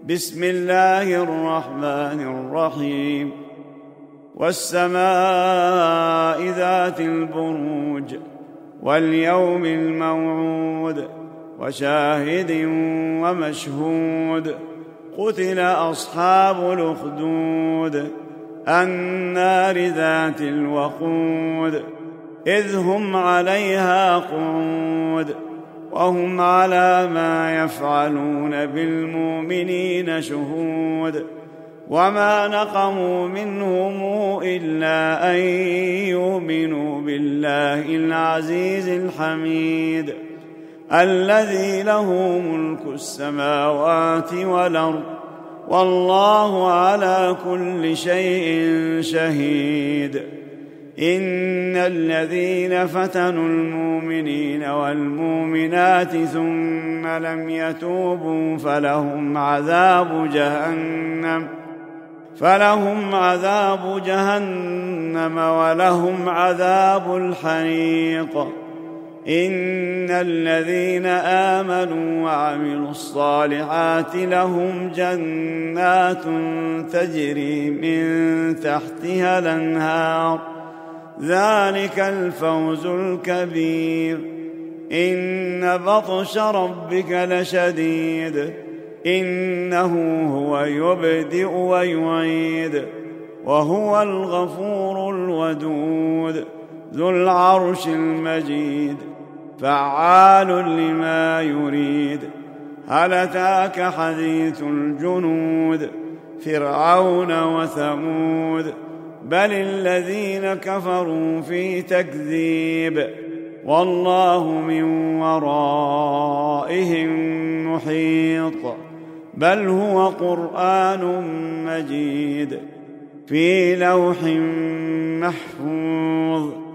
بسم الله الرحمن الرحيم والسماء ذات البروج واليوم الموعود وشاهد ومشهود قتل أصحاب الأخدود النار ذات الوقود إذ هم عليها قعود وهم على ما يفعلون بالمؤمنين شهود وما نقموا منهم إلا أن يؤمنوا بالله العزيز الحميد الذي له ملك السماوات والأرض والله على كل شيء شهيد إن الذين فتنوا المؤمنين والمؤمنات ثم لم يتوبوا فلهم عذاب جهنم ولهم عذاب الحريق إن الذين آمنوا وعملوا الصالحات لهم جنات تجري من تحتها الأنهار ذلك الفوز الكبير إن بطش ربك لشديد إنه هو يبدئ ويعيد وهو الغفور الودود ذو العرش المجيد فعال لما يريد هل أتاك حديث الجنود فرعون وثمود بل الذين كفروا في تكذيب والله من ورائهم محيط بل هو قرآن مجيد في لوح محفوظ